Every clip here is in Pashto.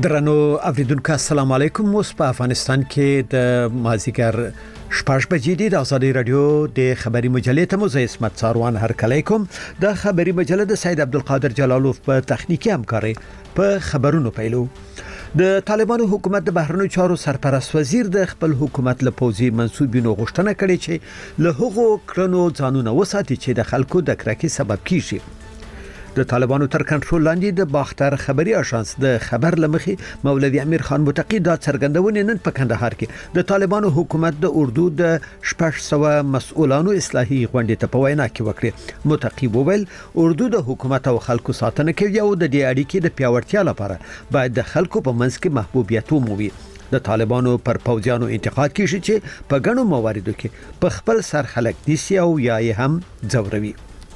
درنو اوریدونکو السلام علیکم. اوس په افغانستان کې د مازیګر شپږ بجې دي. د ازادي رادیو د خبري مجلې ته مو زه اسمت ساروان هرکلی کوم. د خبري مجلې د سید عبدالقادر جلالوف په تخنیکی همکاري په خبرونو پیلو. د طالبانو حکومت د بهرنیو چارو سرپرست وزیر د خپل حکومت له پوځي منسوبینو غوښتنه کړې چې له هغو کړنو ځانونه وساتي چې د خلکو د کرکې سبب کیږي. د طالبانو تر کنټرول لاندې د باختر خبري اژانس د خبر لمخي مولوي امیر خان متقی دا څرګندونه نن په کندهار کې د طالبانو حکومت د اردو د 600 مسؤلانو اصلاحي غونډې ته په وینا کې وکړه. متقی وویل اردو د حکومت او خلکو ساتنه کوي او د دې اړیکې د پیاوړتیا لپاره باید د خلکو په منځ کې محبوبیت ومومي. د طالبانو پر پوځیانو انتقاد کیږي چې په غنو مواردو کې په خپل سر خلک دي او یا هم ځوروي.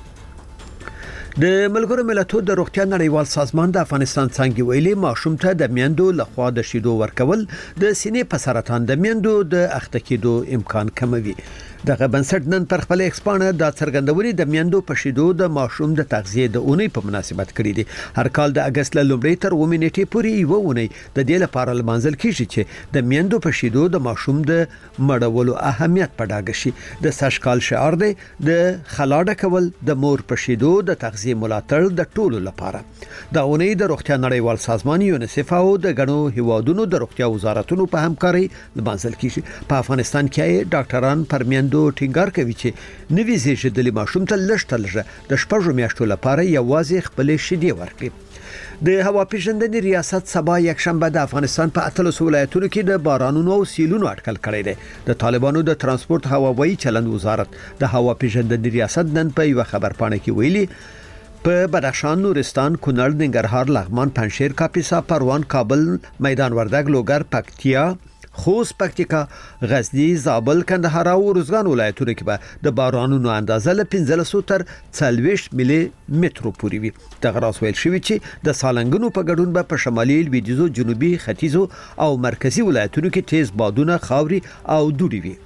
د ملګرو ملتونو د روغتیا نړیوال سازمان د افغانستان څنګه ویلي ماشوم ته د میندو لخوا د شیدو ورکول د سینې په سرطان د میندو د اخته کېدو امکان کموي. دغه بنسټ نن پر خپل ایکسپانه د څرګندونې د میندو په شیدو د ماشوم د تغذیه د اونۍ په مناسبت کړی دی. هر کال د اگست له لومړۍ تر 9 نیټې پورې یو اونۍ د دې لپاره لمانځل کیږي چې د میندو په شیدو د ماشوم د مړولو اهمیت په ډاګه شي. د سشکال شعار دی د خلاډه کول د مور په شیدو د تغذیه ملاتړ د ټولو لپاره. د اونۍ د روغتیا نړیوال سازمان یونیسف او د غنو هیوادونو د روغتیا وزارتونو په همکاري لمانځل کیږي. په افغانستان کې ډاکټران پر میندو ټینګار کوي چې نوې زیږیدلي ماشوم ته لږ د شپږو میاشتو لپاره یوازې خپلې شیدې ورکړي. د هوا پیژندنې ریاست سبا یک شنبه د افغانستان په 13 ولایتونو کې د بارانونو او سیلونو اټکل کړی دی. د طالبانو د ترانسپورت هواوي چلند وزارت د هوا پیژندنې ریاست نن په یو خبر پاڼه کې ویلي په بدخشان، نورستان، کونړ، ننګرهار، لغمان، پنجشیر، کاپیسا، پروان، کابل، میدان وردګ، لوګر، پکتیا، خوست، پکتیکا، غزنی، زابل، کندهار او روزګان ولایتونو کې به د بارانونو اندازه له 1500 تر 40 ملي مترو پورې وي. دغه راس ویل شوی چې د سالنګونو په ګډون به په شمالي، لویدیځو، جنوبي، ختیځو او مرکزی ولایتونو کې تیز بادونه، خاوري او دوړې وي.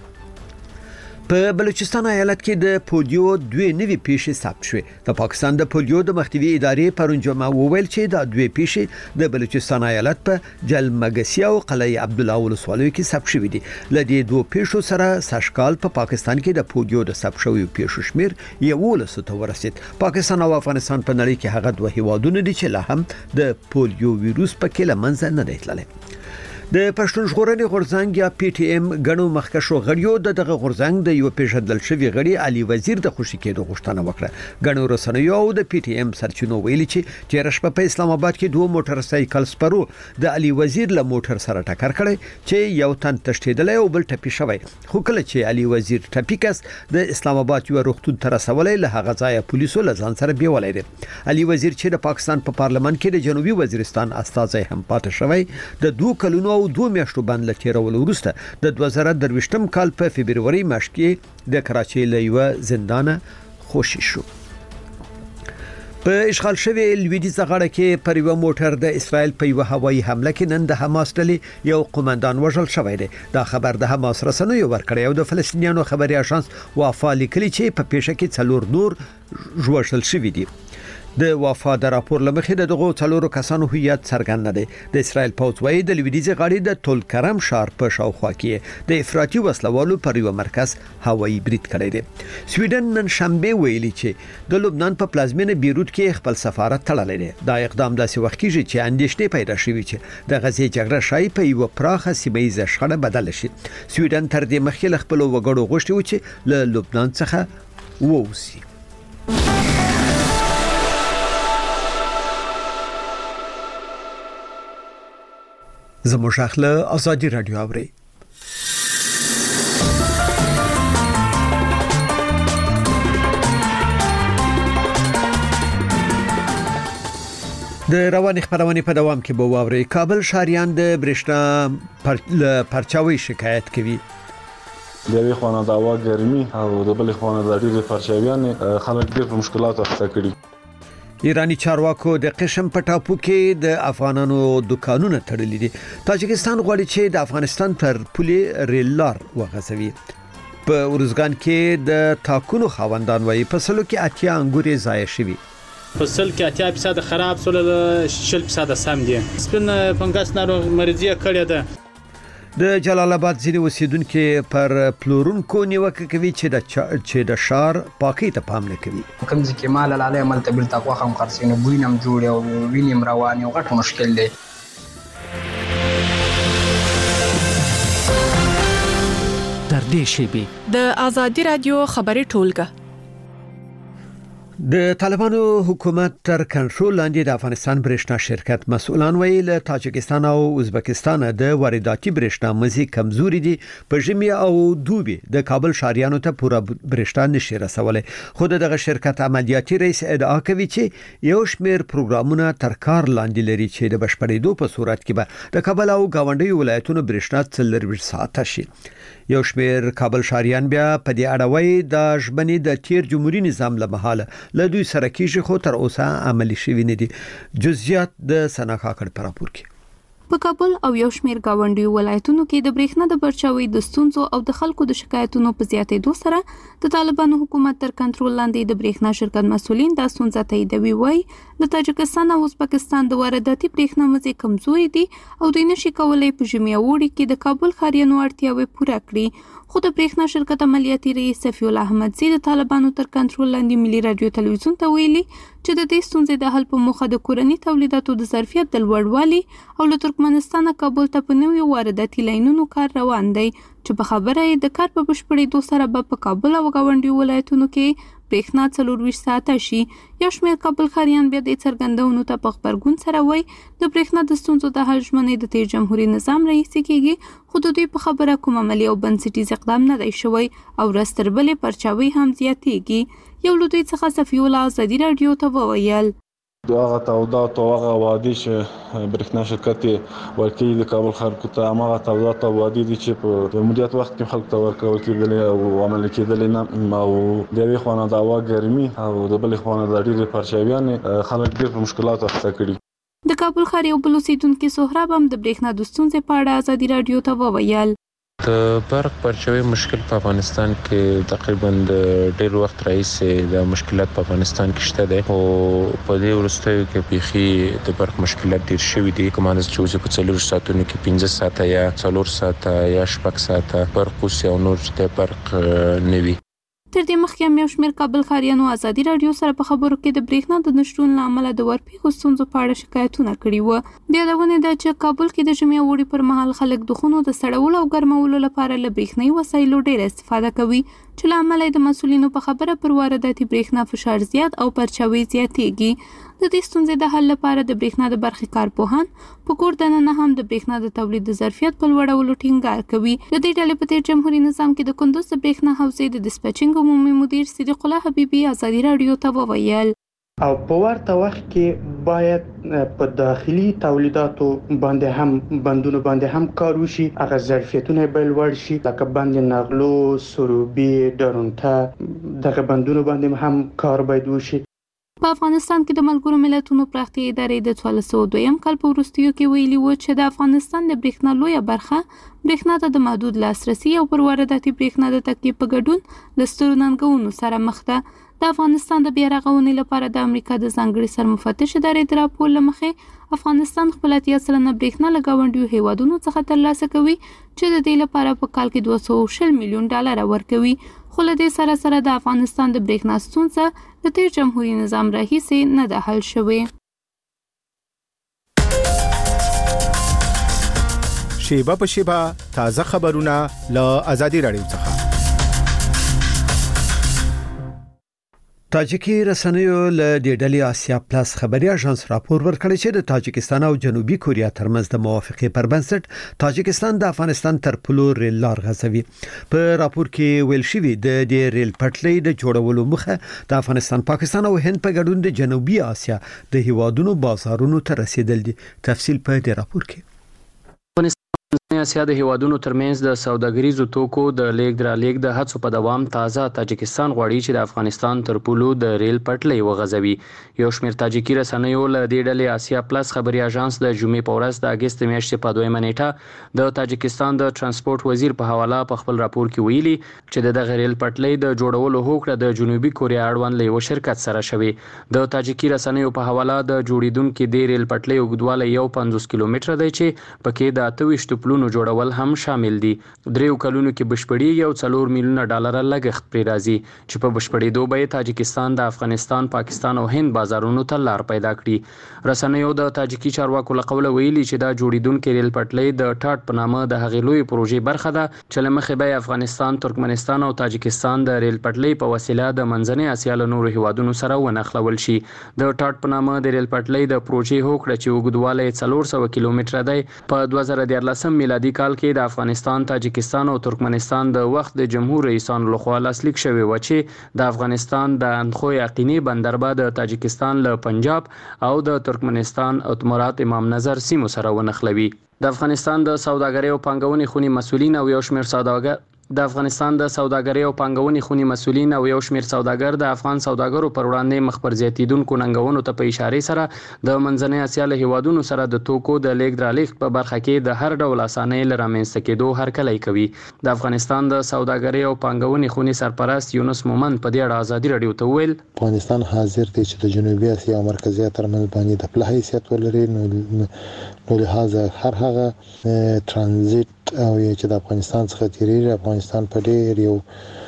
په بلوچستان ایالت کې د پولیو 2 نوي پیښې ثبت شوې. د پاکستان د پولیو د مخنیوي ادارې پرون جمعه وویل چې دا 2 پیښې د بلوچستان ایالت په جلمګسی او قلعه عبدالله ولسوالیو کې ثبت شوې دي. لدې 2 پیښو سره سشکال په پاکستان کې د پولیو د ثبت شویو پیښو شمیر 11 ته ورسید. پاکستان او افغانستان په نړۍ کې هغه دوه هیوادونه دي چې لا هم د پولیو وایروس په کې لمنځه نه دی تللی. د پښتون ژغورنې غورځنګ یا پی ټی ایم غنو مخکښو غړیو دغه غورځنګ د یو پیژندل شوی غړي علي وزیر د خوشی کېدو غوښتنه وکړه. غنو رسنیو او د پی ټی ایم سرچینو ویلي چې تیر شپه په اسلام آباد کې 2 موټر سایکل سپرو د علي وزیر له موټر سره ټکر کړی چې یو تن تشتیدل او بل ټپي شوی. خو کله چې علي وزیر ټپي کس د اسلام آباد یو روغتون ته رسولای له هغه ځای پولیسو له ځان سره بیولای دي. علي وزیر چې د پاکستان په پارلمان کې د جنوبي وزیرستان استازی هم پاتې شوی د 2 کلونو او 2 میاشتو باندې لټیرول وروسته د 2023م کال په فبرवरी میاشت کې د کراچۍ له یو زندانه خوشی شو. په اشغال شوی لویدیځ غاړه کې پر یو موټر د اسرائیل په یو هوایي حمله کې نن د حماس ډلې یو قومندان وژل شوی دی. دا خبر د حماس رسنیو ورکړی او د فلسطینیانو خبري اژانس وافا لیکلي چې په پیښه کې 4 نور وژل شوی دي. د وفا د راپور لمخې د دغو 4 کسانو هویت څرګند نه دی. د اسرائیل پوځ وايي د لویدیځ غاړې د تل کرم ښار په شاوخوا کې د افراطي وسلوالو پر یو مرکز هوایي برید کړی دی. سویډن نن شنبه ویلي چې د لبنان په پلازمینه بیروت کې خپل سفارت تړلی دی. دا اقدام داسې وخت کېږي چې اندېښنې پیدا شوې چې د غزې جګړه شای په یو پراخه سیمه شخړه بدل شي. سویډن تر دې مخکې له خپل وګړو غوښتي و چې له لبنان څخه ووځي. زموږ اخله ازادي رادیو اوري. د رواني خبرونه په دوام کې به واوري. کابل شهريان د برېښنا پرچاوي شکایت کوي. د یوې خوا نه د هوا ګرمي او د بلې خوا نه د ډېرې پرچاویان خلک ډېر په مشکلاتو اخته کړي. ایرانی چارواکو د قشم په ټاپو کې د افغانانو دکانونه تړلي دي. تاجکستان غواړي چې د افغانستان پر پولې ریل لار وغځوي. په ورزګان کې د تاکونو خاوندان وایي په سلو کې 80 انګورې ضایع شوي. فصل کې 80% خراب سول 60% سم دي. سپین فنګس ناروغ مریضي کړې ده. د جلال آباد ځینې اوسیدونکو پر پلورونکو نیوکه کوي چې د شار پاکي ته پام نه کوي. کوم ځکه مال علی عمل ته بل تقوا هم خرڅینه بوینم جوړ او وینم روان یو غټ مشکل دی. در دې شیبې د آزادي رادیو خبري ټولګه. د طالبانو حکومت تر کنټرول لاندې د افغانستان برېښنا شرکت مسؤلان ویل تاجکستان او ازبکستان د وارداتي برېښنا مزي کمزوري دي. په ژمي او دوبي د کابل شاریانو ته پوره برېښنا نشي رسولای. خو دغه شرکت عملیاتي رئیس ادعا کوي چې یو شمېر پروګرامونه تر کار لاندې لري چې د بشپړېدو په صورت کې به د کابل او گاونډي ولایتونو برېښنا 40 ساعته شي. یو شمېر کابل شاریان بیا په دې اړه وایي د ژبنې د تیر جمهوریت نظام له مهاله له دوی سره کېږي خو تر اوسه عملی شوی نه دي. جزئیات د سنا کاکړ پر راپور کې. په کابل او یو شمېر گاونډي ولایتونو کې د برېښنا د برچاوي د ستونزو او د خلکو د شکایتونو په زیاتېدو سره د طالبانو حکومت تر کنټرول لاندې د برېښنا شرکت مسؤلین د ستونزې تاییدوي. وایي د تاجکستان او ازبکستان د وارداتي برېښنا مزي کمزوري دي او دوی نشي کولای په ژمي او اوړي کې د کابل ښاریانو اړتیاوې پوره کړي. خو د برېښنا شرکت عملیاتي رئیس صفی الله احمدزی د طالبانو تر کنټرول لاندې ملي رادیو تلویزیون ته ویلي چې د دې ستونزې د حل په موخه د کورني تولیداتو د ظرفیت د لوړوالي او له ترکمنستان کابل ته په نویو وارداتي لاینونو کار روان دی چې په خبره یې د کار په بشپړېدو سره به په کابل او گاونډي ولایتونو کې برېښنا 40 ساعته شي. یو شمېر کابل ښاریان بیا د څرګندونو ته په خبرګون سره وایي د برېښنا د ستونزو د حل ژمنې د تیر جمهوریت نظام رئیس کېږي خو د دوی په خبره کوم عملي او بنسټیز اقدام نه دی شوی او رستر بلې پرچاوي هم زیاتېږي. یو له دوی څخه صفی الله آزادي رادیو ته وویل دغه تولیدات او هغه وادي چې برېښنا شرکت ورکوي د کابل خلکو ته هغه تولیدات او وادي دي چې په جمهوریت وخت کې خلکو ته ورکول کېدل او عمل کېدل نه او د یوې خوا د هوا ګرمي او د بلې خوا د ډېرې پرچاویان خلک ډېر په مشکلاتو اخته کړي. د کابل ښار یو بل اوسیدونکي سهراب هم د برېښنا د ستونزې په اړه آزادي رادیو ته وویل د برق پرچاوي مشکل په افغانستان کې تقریبا د ډېر وخت راهیسې د مشکلات په افغانستان کې شته دي او په دې وروستیو کې بيخي د برق مشکلات ډېر شوي دي. کومه چې اوس په 40 ساعتونو کې 15 ساعته یا 4 ساعته یا 6 ساعته برق اوس او نور د برق نوي. تر دې مخکې یو شمېر کابل ښاریانو آزادي رادیو سره په خبرو کې د برېښنا د نشټون له امله د ورپېښو ستونزو په اړه شکایتونه کړي وو. د یادونې ده چې کابل کې د ژمي او اوړي پر مهال خلک د خونو د سړولو او ګرمولو لپاره له برېښنايي وسایلو ډېره استفاده کوي چې له امله د مسؤلینو په خبره پر وارداتي برېښنا فشار زیات او پرچاوي زیاتېږي. د دې ستونزې د حل لپاره د برېښنا د برخې کارپوهان په کور دننه هم د برېښنا د تولید د ظرفیت په لوړولو ټینګار کوي. د دې ډلې په تیر جمهوریت نظام کې د کندوز د برېښنا حوزې د ډیسپیچینګ عمومي مدیر صدیق الله حبیبي آزادي رادیو ته وویل او په ورته وخت کې باید په داخلي تولیداتو باندې هم بندونو باندې هم کار وشي. هغه ظرفیتونه به لوړ شي لکه بند نغلو، سروبي، ډرونټه دغه بندونو باندې هم کار باید وشي. په افغانستان کې د ملګرو ملتونو پراختیا ادارې د 1402 کال په وروستیو کې ویلي و چې د افغانستان د برېښنا لویه برخه برېښنا ته د محدود لاسرسي او پر وارداتي برېښنا د تکیې په ګډون له سترو ننګونو سره مخ ده. د افغانستان د بیا رغونې لپاره د امریکا د ځانګړي سرمفتش ادارې د راپور له مخې افغانستان خپل 80% برېښنا له ګاونډیو هیوادونو څخه ترلاسه کوي چې د دې لپاره په کال کې 240 میلیون ډالر ورکوي. خو له دې سره سره د افغانستان د برېښنا ستونزه د تیر جمهوریت نظام راهیسې نه ده حل شوې. شیبه په شیبه تازه خبرونه له آزادي رادیو څخه. تاجیکي رسنیو له د ډلې آسیا پلاس خبري اژانس راپور ورکړی چې د تاجکستان او جنوبي کوریا ترمنځ د موافقې پر بنسټ تاجکستان د افغانستان تر پلو ریل لار غځوي. په راپور کې ویل شوی د دې ریل پټلۍ د جوړولو مخه د افغانستان، پاکستان او هند په ګډون د جنوبي آسیا د هیوادونو بازارونو ته رسیدل دي. تفصیل په دې راپور کې. منځنۍ اسیا د هیوادونو ترمنځ د سوداګریزو توکو د لیږد رالېږد د هڅو په دوام تازه تاجکستان غواړي چې د افغانستان تر پولو د ریل پټلۍ وغځوي. یو شمېر تاجکي رسنیو له دې ډلې آسیا پلس خبري اژانس د جمعې په ورځ د اګست میاشتې په 2 نیټه د تاجکستان د ترانسپورت وزیر په حواله په خپل راپور کې ویلي چې د ریل پټلۍ د جوړولو هوکړه د جنوبي کوریا اړوند له یو شرکت سره شوی. د تاجکي رسنیو په حواله د جوړیدونکو د ریل پټلۍ اوږدوالی 50 کیلومتره دی چې پکې د 28 پلونو جوړول هم شامل دي. 3 کلونو کې بشپړیږي او $4 میلیونه لګښت پرې راځي چې په بشپړېدو به تاجکستان د افغانستان، پاکستان او هند بازارونو ته لار پیدا کړي. رسنیو د تاجکي چارواکو له قوله ویلي چې دا جوړیدونکو ریل پټلۍ د ټاټ په نامه د هغې لوی پروژې برخه ده چې له مخې به افغانستان، ترکمنستان او تاجکستان د ریل پټلۍ په وسیله د منځنۍ اسیا له نورو هیوادونو سره ونښلول شي. د ټاټ په نامه د ریل پټلۍ د پروژې هوکړه چې اوږدوالی 400 کیلومتره دی په 2014 میلادي کال کې د افغانستان، تاجکستان او ترکمنستان د وخت د جمهور رئیسانو لخوا لاسلیک شوی و چې د افغانستان د اندخو یقیني بندربه د تاجکستان له پنجاب او د ترکمنستان اتمرات امام نظر سیمو سره ونښلوي. د افغانستان د سوداګرۍ او پانګونې خونې مسؤلین او یو شمېر سوداګر د افغانستان د سوداګرۍ او پانګونې خونې مسؤلین او یو شمېر سوداګر د افغان سوداګرو پر وړاندې مخ پر زیاتیدونکو ننګونو ته په اشاره سره د منځنۍ اسیا له هیوادونو سره د توکو د لیږد رالېږد په برخه کې د هر ډول اسانۍ له رامنځته کېدو هرکلی کوي. د افغانستان د سوداګرۍ او پانګونې خونې سرپرست یونس مومند په دې اړه ازادي راډیو ته وویل افغانستان حاضر دی چې د جنوبي اسیا او مرکزي اسیا ترمنځ باندې د پله حیثیت ولري. نو لهدا هر هغه ترانزیت او چې د افغانستان څخه تیریږي افغانستان په ډېر یو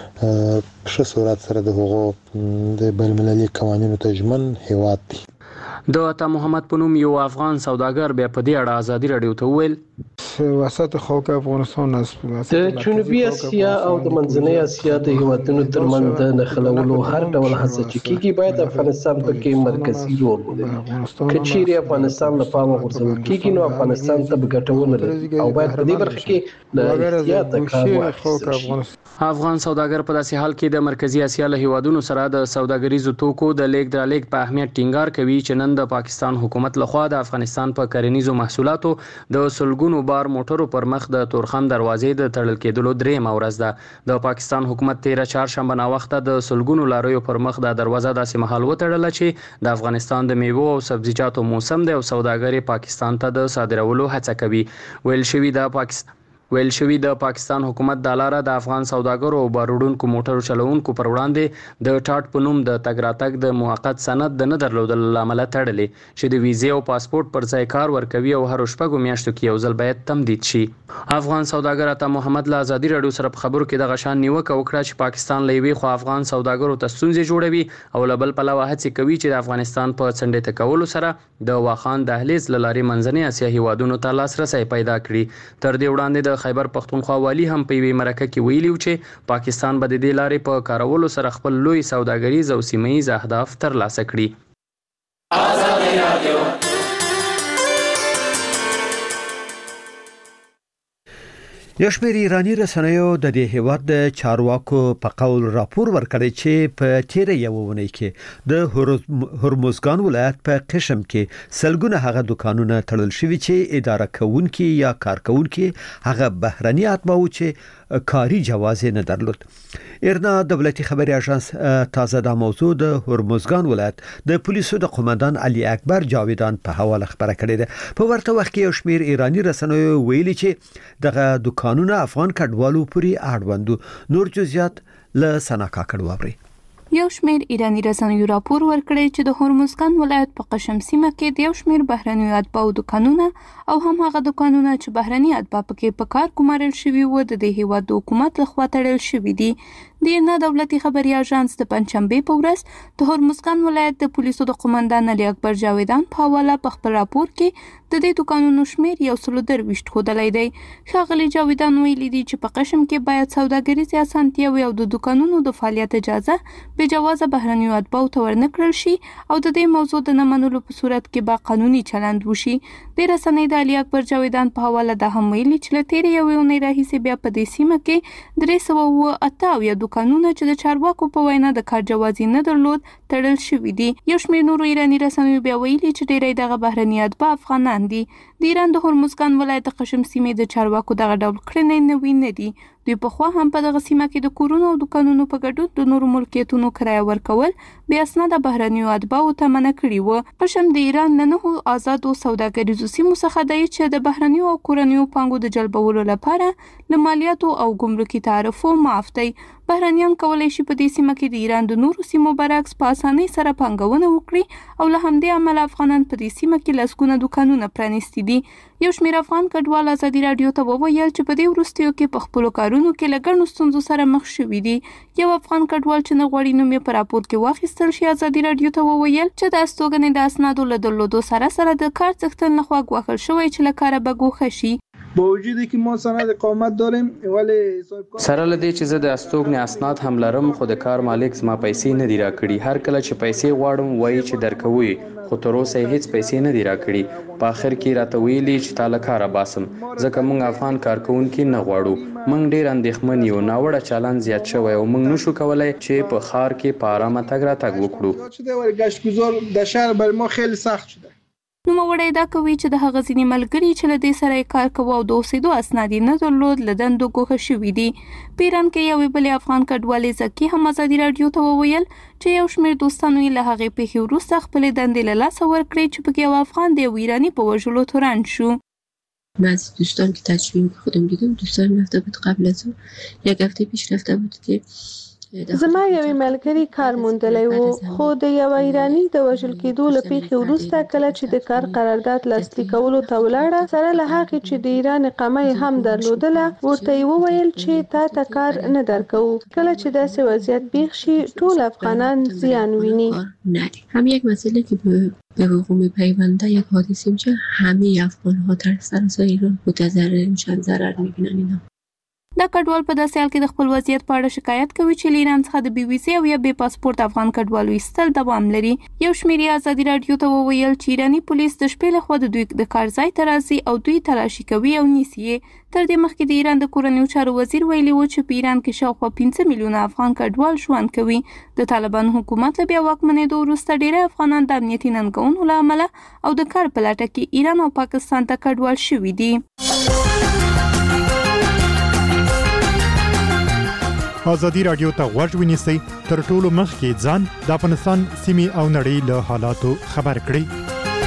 ښه صورت سره د هغو د بین المللي قوانینو ته ژمن هیواد دی. د عطا محمد په نوم یو افغان سوداګر بیا په دې اړه ازادي راډیو ته وویل وسط خاک افغانستان د جنوبي اسیا او د منځنۍ اسیا د هیوادونو ترمنځ د نښلولو هر ډول هڅه چې کیږي باید افغانستان پکې مرکزي رول ولري. که چیرې افغانستان له پامه غورځول کیږي نو افغانستان ته به ګټه ونه لري او باید په دې برخه کې له احتیاطه کار واخیستل شي. افغان سوداګر په داسې حال کې د مرکزي اسیا له هیوادونو سره د سوداګریزو توکو د لیږد رالېږد په اهمیت ټینګار کوي چې نن د پاکستان حکومت لخوا د افغانستان په کرنیزو محصولاتو د سلګونو بار موټرو پر مخ د تورخم دروازې د تړل کېدلو 3مه ورځ ده. د پاکستان حکومت 13 چهارشنبه ناوخته د سلګونو لاریو پر مخ د دروازه داسې مهال وتړله چې د افغانستان د میوو او سبزیجاتو موسم دی او سوداګر پاکستان ته د صادرولو هڅه کوي. ویل شوی د پاکستان حکومت د لاره د افغان سوداګرو او باروړونکو موټرو چلوونکو پر وړاندې د ټاټ په نوم د تګ راتګ د موقت سند د نه درلودلو له امله تړلې چې د ویزې او پاسپورت پر ځای کار ورکوي او هر 6 میاشتو کې یو ځل باید تمدید شي. افغان سوداګر عطا محمد له ازادي راډیو سره په خبرو کې د غشان نیوکه وکړه چې پاکستان له یوې خوا افغان سوداګرو ته ستونزې جوړوي او له بل پلوه هڅې کوي چې د افغانستان په څنډې کولو سره د واخان دهلیز له لارې منځنۍ اسیا هیوادونو ته لاسرسی پیدا کړي. تر دې وړاندې د خیبر پختونخوا والی هم په یوې مرکه کې ویلي چې پاکستان به د دې لارې په کارولو سره خپل لوی سوداګریز او سیمه ییز اهداف ترلاسه کړي. ازادي راډیو یو شمېر ایرانی رسنیو د دې هیواد د چارواکو په قول راپور ورکړی چې په تیره یو ونی کې د هرمزګان ولایت په قشم کې سلګونه هغه دکانونه تړل شوي چې اداره کوونکي یا کارکونکي هغه بهرني اتباع چې کاری جواز نه درلود. ایرنا دولتي خبري اژانس تازه د موضوع د هرمزګان ولایت د پولیسو د قومندان علي اکبر جاویدان په حواله خبره کړې ده. په ورته وخت کې یو شمېر ایرانی رسنیو ویلي چې دغه دکانونه افغان کډوالو پورې اړوندو. نور جزئیات له سنا کاکړ واوري. یو شمېر ایرانی رسنیو راپور ورکړی چې د هرمزګان ولایت په قشم سیمه کې د یو شمېر بهرنیو اتباعو دکانونه او هم هغه دکانونه چې بهرني اتباع پکې په کار ګمارل شوي و د دې هیواد د حکومت لخوا تړل شوي دي. د ایرنا دولتي خبري اژانس د پنځشنبه په ورځ د هرمزګان ولایت د پولیسو د قومندان علي اکبر جاویدان په حواله په خپل راپور کې د دې دکانونو شمېر 123 ښودلی دی. ښاغلي جاویدان ویلي دي چې په قشم کې باید سوداګریزې اسانتیاوې او د دکانونو د فعالیت اجازه په جوازه بهرنیو اتباعو ته ورنکړل شي او د دې موضوع د نه منلو په صورت کې به قانوني چلند وشي. د رسنۍ د علي اکبر جاویدان په حواله د هم ویلي چې له تېرې یوې اونۍ راهیسې بیا په دې سیمه کې 308 دوکانونه چې د چارواکو په وینا د کار جواز نه درلود تړل شوي دي. یو شمېر نورو ایراني رسنیو بیا ویلي چې ډېری دغه بهرني اتباع افغانان دي. د ایران د هرمزګان ولایت د قشم سیمې د چارواکو دغه ډول کړنې نوې نه دي. دوی پخوا هم په دغه سیمه کې د کورونو او دکانونو په ګډون د نورو ملکیتونو کرایه ورکول بیا اسناد بهرنیو اتباعو ته منع کړي وو. قشم د ایران نه 9 آزادو سوداګریزو سیمو څخه دی چې د بهرنیو او کورنیو پانګو د جلبولو لپاره له مالیاتو او ګمرکي تعرفو معاف دی. بهرنیان کولای شي په دې سیمه کې د ایران د نورو سیمو برعکس په اسانۍ سره پانګونه وکړي او له همدې امله افغانان په دې سیمه کې لسګونه دکانونه پرانیستي دي. یو شمېر افغان کډوال ازادي راډیو ته وویل چې په دې وروستیو کې په خپلو کارونو کې له ګڼو ستونزو سره مخ شوي دي. یو افغان کډوال چې نه غواړي نوم یې په راپور کې واخیستل شي ازادي راډیو ته وویل چې د استوګنې د اسنادو له درلودو سره د کار څښتن لخوا ګواښل شوی چې له کاره به ګوښه شي. با وجودی که ما سند اقامت داریم ولی سره لدی چې زه د استوګنې اسناد هم لرم خو د کار مالک زما پیسې نه دی راکړي. هر کله چې پیسې غواړم وایي چې درکوي خو تر اوسه هیڅ پیسې نه دی راکړي. په اخر کې راته ویلي چې تا له کاره باسم ځکه موږ افغان کارکونکي نه غواړو. موږ ډېر اندېښمن یو. ناوړه چالان زیات شوی او موږ نشو کولی چې په ښار کې په ارامه تګ راتګ وکړو. گشتگذار در شهر برای ما خیلی سخت شده. نوموړی دا کوي چې د هغه ځینې ملګري چې له دې سره کار کوي او د اوسېدو اسناد نه درلود له دندو ګوښه شوي دي. په ایران کې یوې بلې افغان کډوالې زکي هم ازادي راډیو ته وویل چې یو شمېر دوستانو یې له هغې پیښې وروسته خپلې دندې له لاسه ورکړې چې پکې یو افغان د یو ایراني په وژلو تورن شو. بعضی دوستان که تجربه خودم دیدم دوستان رفته بود قبل از اون یک هفته پیش رفته بود که زما یوې ملګري کار موندلی و خو د یو ایراني د وژل کېدو له پیښې وروسته کله چې د کار قرارداد لاسلیک کولو ته ولاړه سره له هغې چې د ایران اقامه یې هم درلودله ورته یې وویل چې تا ته کار نه درکوو. کله چې داسې وضعیت پیښ شي ټول افغانان زیان ویني. هم یک مسئله که به وقوع میپیونده یک حادثه میشه همه افغان‌ها در سراسر ایران متضرر میشن ضرر میبینن. اینا دا کډوال په داسې حال کې د خپل وضعیت په اړه شکایت کوي چې له ایران څخه د بي ویزې او یا بې پاسپورت افغان کډوالو ایستل دوام لري. یو شمېر یې ازادي راډیو ته وویل چې ایراني پولیس د شپې لخوا د دوی د کار ځای ته راځي او دوی تلاشي کوي او نیسي یې. تر دې مخکې د ایران د کورنیو چارو وزیر ویلي و چې په ایران کې شاوخوا 15 میلیونه افغان کډوال ژوند کوي. د طالبانو حکومت له بیا واکمنېدو وروسته ډېری افغانان د امنیتي ننګونو له امله او د کار په لټه کې ایران او پاکستان ته کډوال شوي دي. ازادي راډیو ته غوږ ونیسئ تر ټولو مخکې ځان د افغانستان سیمې او نړۍ له حالاتو خبر کړئ.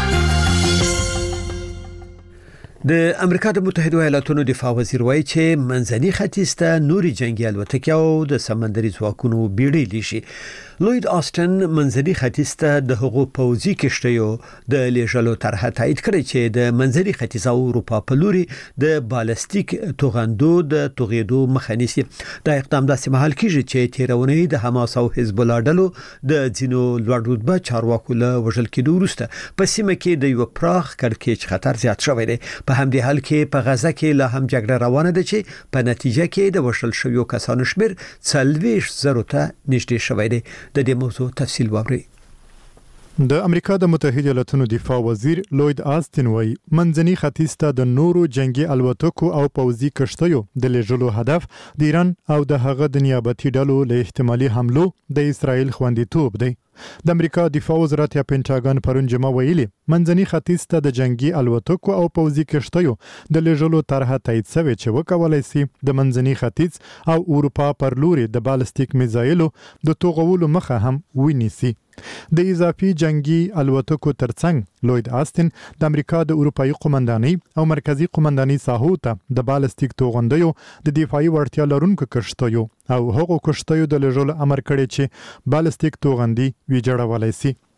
د امریکا د متحده ایالاتونو دفاع وزیر وایي چې منځني ختیځ ته نوري جنگي الوتکې او د سمندري ځواکونو بیړۍ لشي. لوید آستن منځني ختیځ ته د هغو پوځي کشتیو د لیږلو طرحه تایید کړې چې د منځني ختیځ او اروپا په لوري د بالستیک توغندو د توغېدو مخه نیسي. دا اقدام داسې مهال کېږي چې تیرونی د حماس او حزب الله ډلو د ځینو لوړ رتبه چارواکو له وژل کېدو وروسته په سیمه کې د یو پراخ کړکېچ خطر زیات شوی دی. په همدې حال کې په غزه کې لا هم جګړه روانه ده چې په نتیجه کې د وژل شویو کسانو شمېر 40,000 ته نږدې شوی دی. د دې موضوع تفصیل واورئ. د امریکا د متحده ایالاتونو دفاع وزیر لوید آستن وایي منځني ختیځ ته د نورو جنگي الوتکو او پوځي کشتیو د لیږلو هدف د ایران او د هغه د نیابتي ډلو له احتمالي حملو د اسرائیل خوندیتوب دی. د امریکا دفاع وزارت یا پینټاګن پرون جمعه ویلي منځني ختیځ ته د جنگي الوتکو او پوځي کشتیو د لیږلو طرحه تایید شوې چې وکولای شي د منځني ختیځ او اروپا پر لوري د بالستیک میزایلو د توغولو مخه هم ونیسي. د اضافي جنگي الوتکو ترڅنګ لوید آستن د امریکا د اروپאי قومندانۍ او مرکزی قومندانۍ ساحو ته د بالستیک توغندیو د دفاعي وړتیا لرونکو کشتیو او هغو کشتیو د لیږلو امر کړی چې بالستیک توغندي ویجاړولای شي.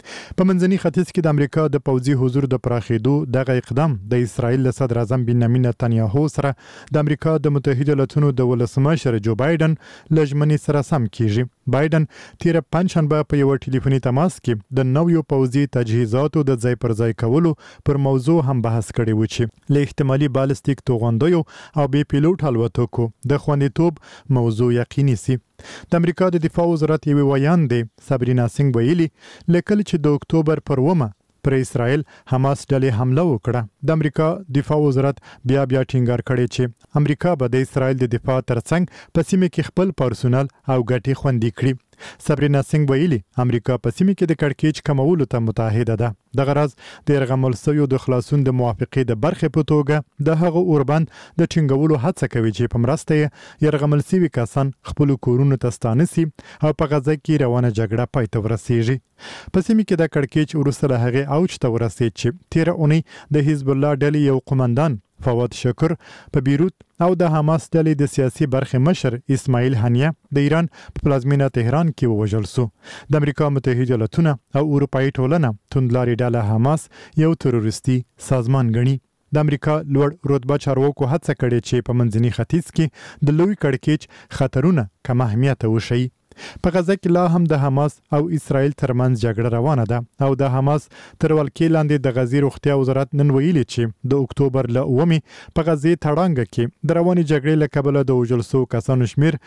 په منځني ختیځ کې د امریکا د پوځي حضور د پراخېدو دغه اقدام د اسرایل له صدر اعظم بنیامین نتنیاهو سره د امریکا د متحده ایالاتونو د ولسمشر جو بایدن لجمنی سره سم کیږي. بایدن تیر پنځشنبه په یو ټلیفوني تماس کې د نویو پوځي تجهیزاتو د ځای پر ځای کولو پر موضوع هم بحث کړی و چې له احتمالي بالستیک توغندیو او بي پیلوټ الوتکو د خوندیتوب موضوع یقیني سي. د امریکا د دفاع وزارت یو ویاندې سابرینا سینګ ویلي لکه چې د اکتوبر پر 1 پر اسرائیل حماس ډلې حمله وکړه. د امریکا دفاع وزارت بیا ټینګار کړی چې امریکا به د اسرائیل د دفاع ترڅنګ په سیمه کې خپل پرسونل او ګټې خوندي کړي. سابرینا سینګ ویلي امریکا په سیمه کې د کړکېچ کمولو ته متحده ده. د غرض د يرغمل سویو د خلاصون د موافقې د برخې په توګه د هغه اوربند د ټینګولو هڅه کوي چې په مرسته يرغمل سوي کسان خپل کورونو ته ستانه سي او په غزه کې روانه جګړه پای ته ورسیږي. په سیمه کې د کړکېچ وروسته له هغه اوج ته ورسید چې 13 اونۍ د حزب الله ډلې یو قومندان فواد شکر په بیروت او د حماس ډلې د سیاسي برخې مشر اسماعیل هنیه د ایران په پلازمینه تهران کې ووژل شو. د امریکا متحده ایالاتونه او اروپאי ټولنه توندلاري ډله حماس یو تروریستي سازمان ګڼي. د امریکا لوړ رتبه چارواکو هڅه کړې چې په منځني ختیځ کې د لوی کړکېچ خطرونه کم اهمیت وشي. په غزه کې لا هم د حماس او اسرائیل ترمنځ جګړه روانه ده او د حماس تر ولکې لاندې د غزې روغتیا وزارت نن ویلي چې د اکتوبر له 9 په غزې تړانګه کې د روانې جګړې له کبله د وژل شوو کسانو شمیر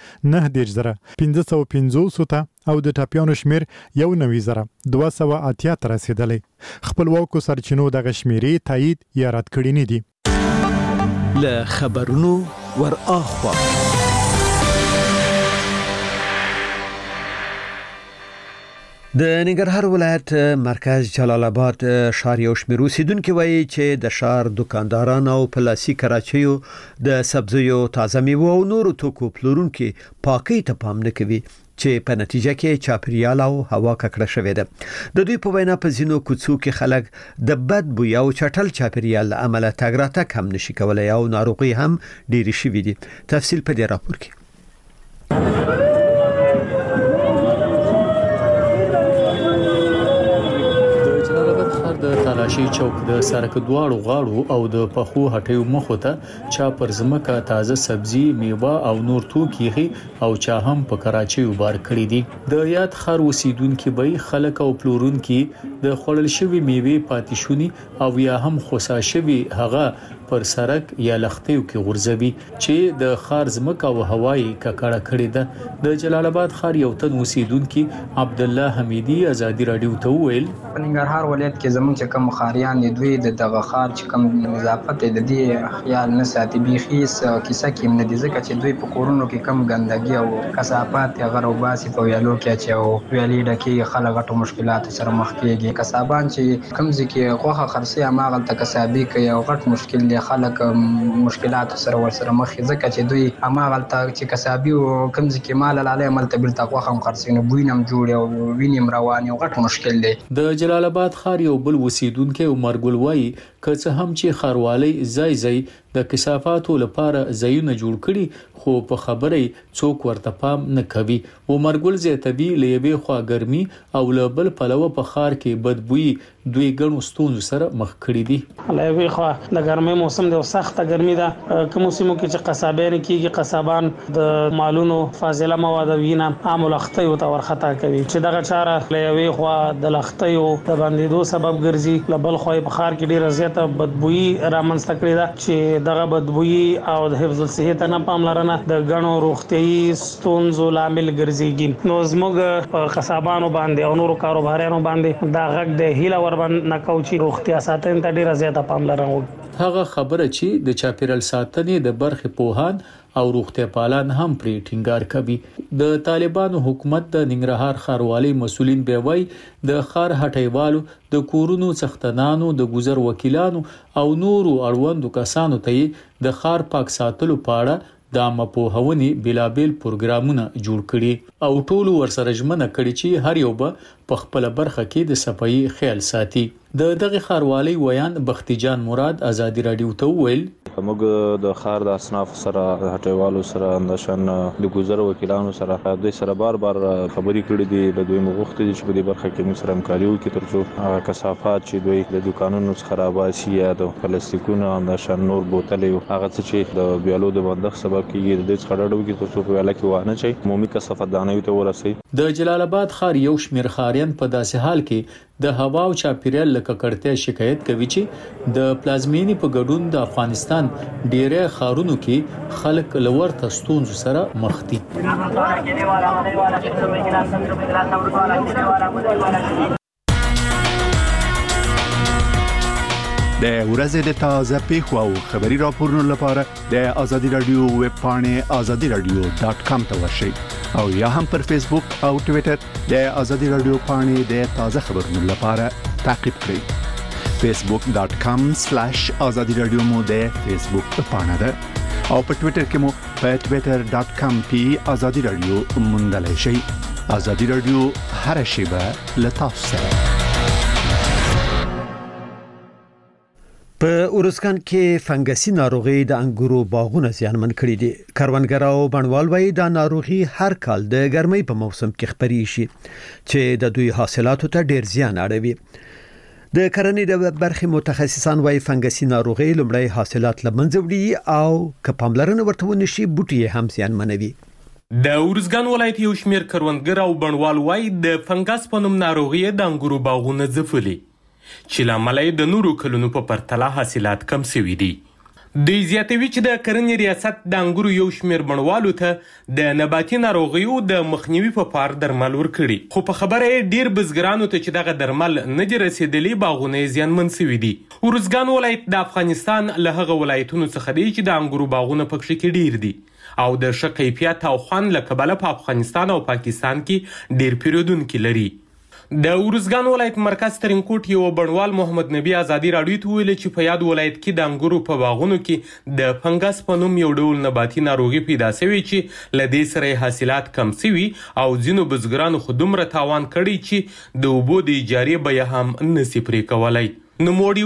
9,550 ته او د ټاپیانو شمیر 19,280 ته رسیدلی. خپلواکو سرچینو دغه شمیرې تایید یا رد کړي نه دي. له خبرونو ور اخوا د ننګرهار ولایت مرکز جلال آباد ښار یو شمېر اوسیدونکو وایي چې د ښار دکانداران او پلاسي کراچیو د سبزیو تازه میوه او نورو توکو پلورونکو پاکۍ ته پام نه کوي چې په نتیجه کې چاپیریال او هوا ککړه شوې ده. د دوی په وینا په ځینو کوڅو کې خلک د بد بوی او چټل چاپیریال عمله تګ راتګ هم نشي کولای او ناروغي هم ډېری شوې دي. تفصیل په دې راپور کې. د تالاشي چوک د سرک دواړو غاړو او د پخو هټیو مخو ته چا پر زمکه تازه سبزی میوه او نور توکي او چا هم په کراچۍ وبار کړی دي. د یاد خار اوسیدونکو به خلک او پلورونکو د خړل شوی میوه پاتیشونی او یا هم خوسا شوی هغه پر سرک یا لختیو کې غورځوي چې د خار زمکه او هوایی ککړه کړی ده. د جلال آباد خار یو تن اوسیدونکو عبد الله حمیدی ازادي رادیو ته ویل په ننګرهار ولایت کې زموږ چې کوم خاریان دي دوی د دغه خار چې کوم نظافت د دې خیال نه ساتي بيخي کیسه کې نه دي ځکه چې دوی په کورونو کې کم ګندګي او کثافات هغه روباسي په ویالو کې چې او ویالې ډکه خلک غټو مشکلات سره مخ کېږي. کسابان چې کم ځکه غوخه خرسي اماغل تکسابي کوي او غټ مشکل دي خلک مشکلات سره ورسره مخ ځکه چې دوی اماغل ته چې کسابي او کم ځکه مال لاله عمل تبل تقوا هم خرسینو بوینم جوړ او وینم روان او غټ مشکل دی. د جلال آباد خار یو بل وسیدونکو عمر ګل وای که څه هم چې خاروالي ځای د کثافاتو لپاره ځایونه جوړ کړي خو په خبرې څوک ورته پام نه کوي. عمر ګل زیاتبي لېوي خوا ګرمي او لبل پلوه په خار کې بدبوئی دوی ګڼو ستونزو سره مخ کړي دي. لېوي خوا د ګرمۍ موسم دی او سخته ګرمي ده. کوم موسمو کې چې قصابان کېږي قصابان د مالونو فاضله مواد وینه عام لختي او تور خطا کوي چې دغه چاره لېوي خوا د لختي او د باندې سبب ګرځي. لبل خو په خار کې ډیره زیاته بدبوئی رامنځته کړې ده چې دغه بدبوئی او د حفظ الصحت نه پاملرنه د غنو روغتيي ستونزو لامل ګرځيږي. نو زموږ په قصابانو باندې او نورو کاروبارانو باندې دا غږ د هیله ور باندې نکوچي روغتیا ساتنه ته ډیره زیاته پاملرنه. هغه خبره چې د چاپیریال ساتنې د برخې پوهان او روغتیا پالان هم پرې ټینګار کوي. د طالبانو حکومت د ننګرهار خاروالي مسولین به وای د خار هټیوالو د کورونو څښتنانو د گذر وکیلانو او نورو اړوندو کسانو ته د خار پاک ساتلو پاړه د مپوهونې بلابل پروګرامونه جوړ کړي او ټول ورسره ژمنه کړي چې هر یو به په خپل برخه کې د صفایي خیال ساتي. د دغه خاروالي ویان بختي جان مراد ازادي رادیو ته ویل موږ د خار د اصناف سره هټیوالو سره اندشن د ګذر وکیلانو سره دوی سره بار خبرې کړې دي د دوی مغوښتي چې په دې برخه کې موږ سره همکاري وکړي ترڅو هغه کثافات چې دوی د دکانونو څخه راباسي یا د پلاستیکونو اندشن نور بوتلې هغه چې د بیالو د بندښت سبب کیږي د دې څخه ډډه وکړي ترڅو په ویاله کې وانه شي عمومي کثافت دانوي ته ورسي. د جلال آباد ښار یو شمېر ښاریان په داسې حال کې د هوا او چاپیریال له ککړتیا شکایت کوي چې د پلازمینی په ګډون د افغانستان ډیره ښارونو کې خلک لور تستونز سره مخ دي. د ورځې د تازه پیښو او خبري راپورونو لپاره د ازادي رادیو ویب پاڼې azadiradio.com ته ورشئ او یا هم پر فیسبوک او ټوئیټر د ازادي رادیو پاڼې د تازه خبرونو لپاره تعقیب کړئ. facebook.com/azadiradio مو د فیسبوک پاڼه ده او په ټوئیټر کې مو په twitter.com/azadiradio موندلای شئ. ازادي رادیو هر شیبه له تاسو سره. په اورسکان کې فنګسي ناروغي د انګورو باغونه زیانمن کړي دي. کروندګر او بڼوال وايي دا ناروغي هر کال د ګرمۍ په موسم کې خپري شي چې د دوی حاصلاتو ته ډیر زیان اړوي. د کرنې د برخې متخصصان وايي فنګسي ناروغي لومړی حاصلات لمنځه وړي او که پاملرنه ورته ونشي بوټي هم زیانمنوي. د اورسګان ولایت یو شمېر کروندګر او بڼوال وايي د فنګس په نوم ناروغي د انګورو باغونه ځپلي چې لامل د نورو کلونو په پرتله حاصلات کم شوي دي. دوی زیاتوي چې د کرنې ریاست د انګورو یو شمېر بڼوالو ته د نباتي ناروغیو د مخنیوي په پار درمل ورکړي، خو په خبره یې ډیر بزګرانو ته چې دغه درمل نه دي رسېدلي باغونه یې زیانمن شوي دي. اورسګان ولایت د افغانستان له هغه ولایتونو څخه دی چې د انګورو باغونه پکښې کې ډیر دي او د ښه کیفیت او خوند له کبله په افغانستان او پاکستان کې ډیر پیرودونکي لري. د اورسګان ولایت مرکز ترینکوټ یو بڼوال محمد نبی ازادي راډیو ته ویل چې په یاد ولایت کې د انګورو په باغونو کې د فنګس په نوم یو ډول نباتي ناروغي پیدا شوې چې له دې سره حاصلات کم شوي او ځینو بزګرانو خو دومره تاوان کړی چې د اوبو د اجارې بیه هم نشي پرې کولی. نوموړي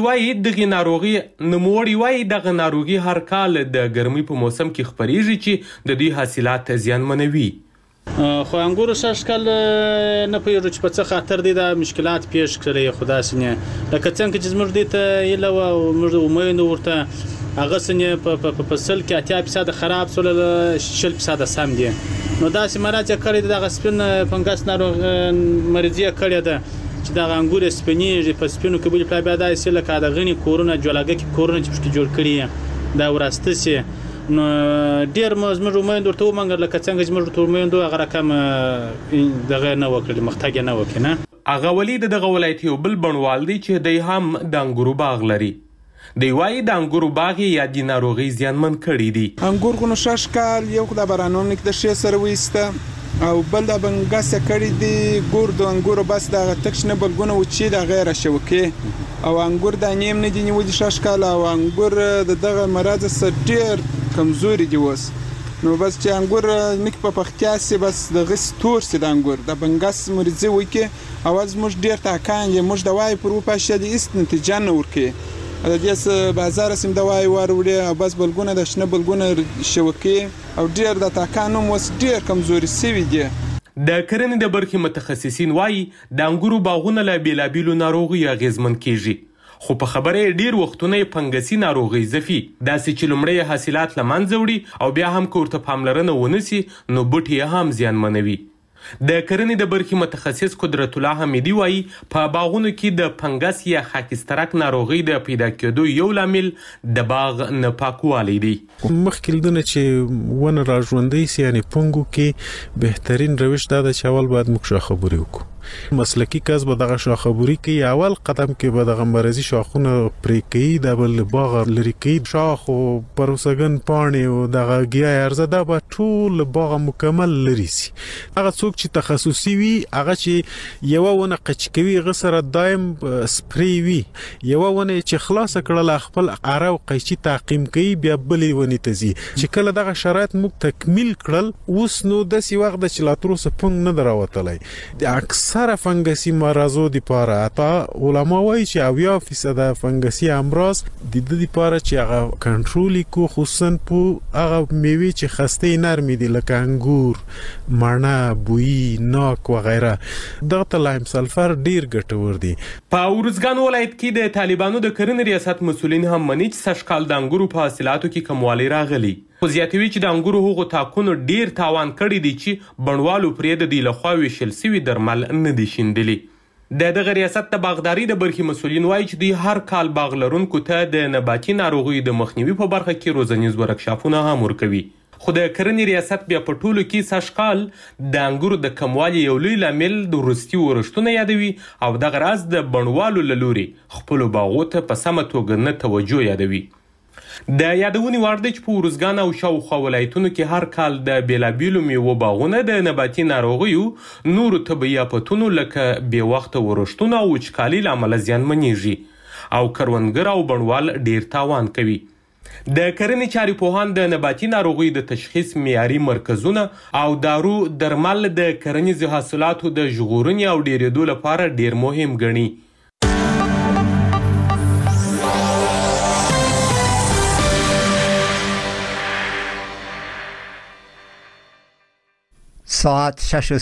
وایي دغه ناروغي هر کال د ګرمۍ په موسم کې خپریږي چې د دوی حاصلات زیانمنوي. خو انګورو شاشکل نه پوهېږو چې په څه خاطر دي دا مشکلات پیښ کړي. خو داسې نه لکه څنګه چې زموږ دې ته هیله وه او موږ امید ورته هغه څه په فصل کې 80% خراب شول 60% سم دي. نو داسې مرض یې کړی دغه سپین فنګس ناروغ مریض یې کړی ده چې دغه انګور سپینېږي په سپینو کې بلې پلای بیا داسې لکه د غني کورونه جولاګه کې کورونه چې پکې جوړ کړي دا وراسته سي. نو ډیر زموږ امید ورته ومنګر لکه څنګه چې موږ ورته امید هغه رقم دغه نه وکړي مختګ نه وکړي نه. هغه ولې دغه ولایت یو بل بڼوال دی چې دی هم د انګورو باغ لري. دی وایي د انګورو باغ یې یادې ناروغۍ زیانمن کړي دي. انګورګونو شش کال یو خو د بارانونو کې د شی سره وایسته او بل د بنګس کړي دي ګور د انګورو بس د تکشنه بلګونه و چې د غیر شوکې او انګور د نیم نه دي نیولې شش کال او انګور دغه مرض سره ډیر کمزوري دی وس. نو بس چې انګور نک په پختیا سي بس د غس تور سي د انګور د بنګس مرزي وکي اواز موږ ډیر تاکان یې موږ دوای پر په شدي است نتیجه نه ورکي د دې بازار سم دوای وروړي او بس بلګونه د شنه بلګونه شوکي او ډیر د تاکانو مس ډیر کمزوري سوي دي. د کرنې د برخې متخصصین وایي د انګورو باغونه له بیلابیلو ناروغیو اغیزمن کیږي، خو په خبره ډیر وختونه فنګسي ناروغي ځفي داسې چې لومړی حاصلات له منځه وړي او بیا هم که ورته پاملرنه ونسي نو بوټي هم زیانمنوي. د کرنې د برخې متخصص قدرت الله حمیدي وایي په باغونو کې د فنګس یا خاکسترک ناروغي د پیدا کېدو یو لامل د باغ ناپاکوالی دی. مخکې لدونه چې ونه راژوندی سي یعنی پنګو کې بهترین روش دا د چاول باید موږ خبرې وکړو. مسلکی کس به دغه شاخبوري کې اول قدم کې به دغه مرزي شاخونه پرې کوي د بل باغ لري کوي شاخ او پروسګن پانی او دغه گیا ارزه دا به ټول باغ مکمل لري سي. هغه څوک چې تخصصي وي هغه چې یو ونه قچ کوي غسر دایم سپری وي یو ونه چې خلاص کړل خپل اره او قیچي تعقیم کوي بیا بلې ونی تزي چې کله دغه شرایط موږ تکمیل کړل اوس نو د سی وخت چې لا تر اوسه پنګ نه دراوتلای د اکثر اکثره فنګسي مرزو د پاره اته علما وایي چې 80% فنګسي امراض د دې لپاره چې هغه کنټرول کو خصوصا په هغه میوه چې خسته نرمي دي لکه انګور مڼه بوئی ناک و غیره دغه لایم سلفر ډیر ګټور دي. په ورزګان ولایت کې د طالبانو د کرنې ریاست مسولین هم مني چې سږکال د انګورو په حاصلاتو کې کموالی راغلی. خو زیاتوي چې د انګورو هغو تاکونو ډیر تاوان کړی دی چې بڼوالو پرې د دې لخوا ویشل سوي درمل نه دي شیندلي. د دغه ریاست د باغداري د برخې مسولین وایي چې دوی هر کال باغ لرونکو ته د نباتي ناروغیو د مخنیوي په برخه کې روزنیز ورکشاپونه هم ورکوي. خو د کرنې ریاست بیا په ټولو کې سږکال د انګورو د کموالي یو لوی لامل د وروستي ورښتونه یادوي او دغه راز د بڼوالو له لوري خپلو باغو ته په سمه توګه نه توجه یادوي. د یادونې وړ دی چې په ورزګان او شاوخوا ولایتونو کې هر کال د بیلابیلو میوو باغونه د نباتي ناروغیو نورو طبیعي آفتونو لکه بې وخته ورښتونه او وچکالي له امله زیانمنېږي او کروندګر او بڼوال ډیر تاوان کوي. د کرنې چارې پوهان د نباتي ناروغیو د تشخیص معیاري مرکزونه او دارو درمل د کرنیزو حاصلاتو د ژغورنې او ډیرېدو لپاره ډیر مهم ګڼي. ساعت 6